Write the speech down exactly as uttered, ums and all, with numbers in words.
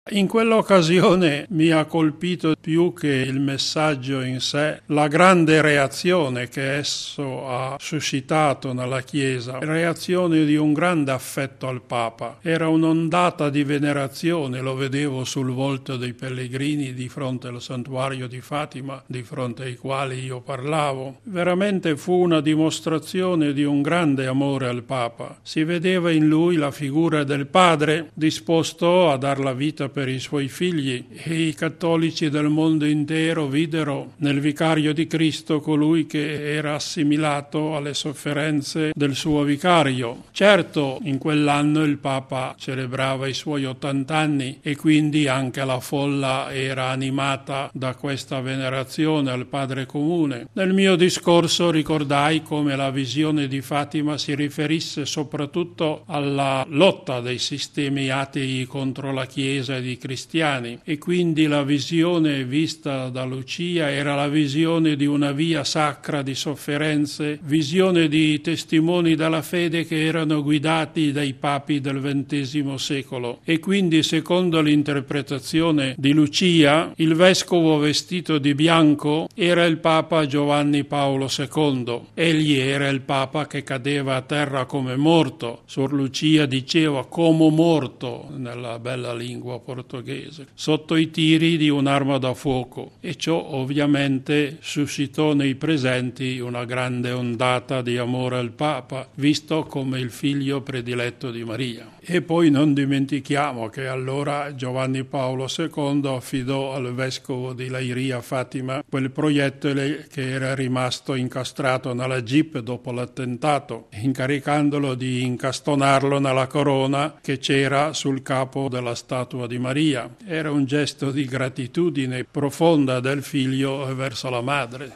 In quell'occasione mi ha colpito più che il messaggio in sé la grande reazione che esso ha suscitato nella Chiesa, reazione di un grande affetto al Papa. Era un'ondata di venerazione, lo vedevo sul volto dei pellegrini di fronte al santuario di Fatima, di fronte ai quali io parlavo. Veramente fu una dimostrazione di un grande amore al Papa. Si vedeva in lui la figura del padre disposto a dar la vita per i suoi figli, e i cattolici del mondo intero videro nel vicario di Cristo colui che era assimilato alle sofferenze del suo vicario. Certo, in quell'anno il Papa celebrava i suoi ottanta anni e quindi anche la folla era animata da questa venerazione al Padre comune. Nel mio discorso ricordai come la visione di Fatima si riferisse soprattutto alla lotta dei sistemi atei contro la Chiesa e di cristiani, e quindi la visione vista da Lucia era la visione di una via sacra di sofferenze, visione di testimoni della fede che erano guidati dai papi del ventesimo secolo. E quindi, secondo l'interpretazione di Lucia, il vescovo vestito di bianco era il Papa Giovanni Paolo secondo. Egli era il Papa che cadeva a terra come morto. Sor Lucia diceva come morto nella bella lingua portoghese, sotto i tiri di un'arma da fuoco, e ciò ovviamente suscitò nei presenti una grande ondata di amore al Papa, visto come il figlio prediletto di Maria. E poi non dimentichiamo che allora Giovanni Paolo secondo affidò al vescovo di Leiria Fatima quel proiettile che era rimasto incastrato nella jeep dopo l'attentato, incaricandolo di incastonarlo nella corona che c'era sul capo della statua di Maria. Era un gesto di gratitudine profonda del figlio verso la madre.